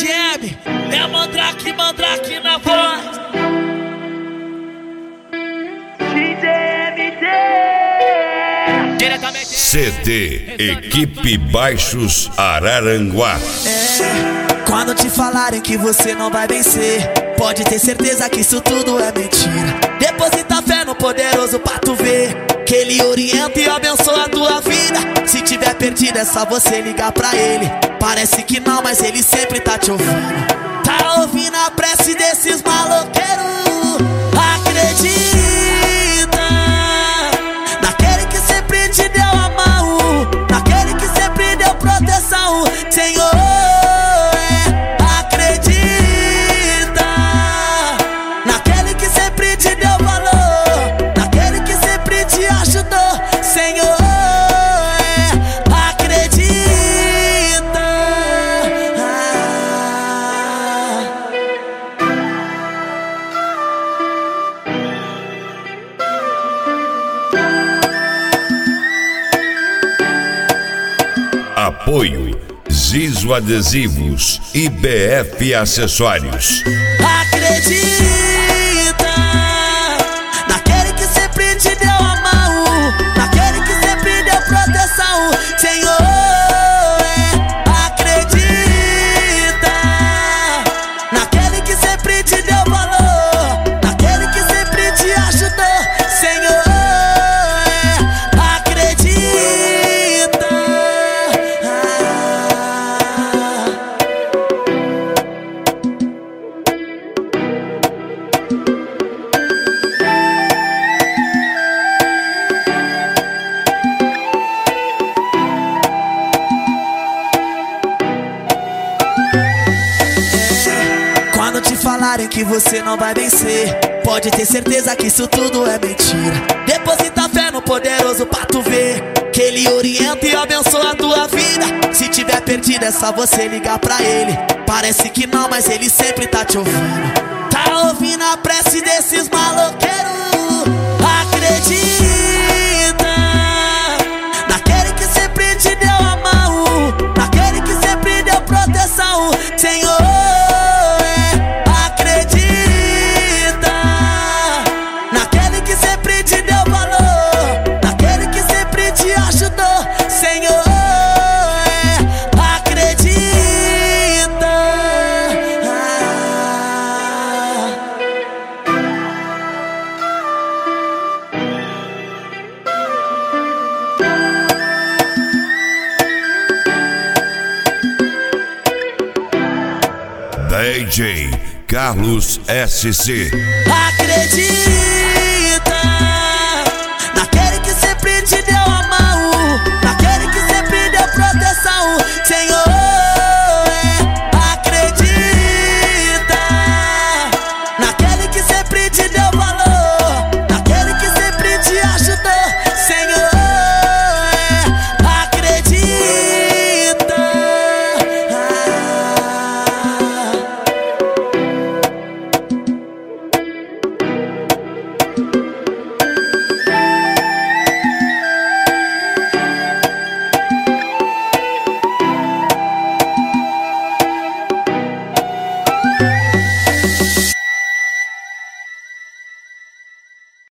GM, é Mandrake na voz. CD Equipe Baixos Araranguá. Quando te falarem que você não vai vencer, pode ter certeza que isso tudo é mentira. Deposita fé no poderoso pra tu ver que ele orienta e abençoa a tua vida. Se tiver perdido é só você ligar pra ele. Parece que não, mas ele sempre tá te ouvindo. Tá ouvindo a prece desses maloqueiros. Acredita naquele que sempre te deu a mão, naquele que sempre deu proteção, Senhor. Acredita naquele que sempre te deu valor, naquele que sempre te ajudou, Senhor. Apoio Zizo Adesivos e BF Acessórios. Acredita naquele que sempre te deu a mão, naquele que sempre deu proteção, Senhor. Acredita naquele que sempre te deu valor, naquele que sempre te ajudou, Senhor. Quando te falarem que você não vai vencer, pode ter certeza que isso tudo é mentira. Deposita fé no poderoso pra tu ver que ele orienta e abençoa a tua vida. Se tiver perdido é só você ligar pra ele. Parece que não, mas ele sempre tá te ouvindo. Tá ouvindo a prece desses maloqueiros. Acredita naquele que sempre te deu a mão, naquele que sempre deu proteção, Senhor. DJ Carlos SC. Acredita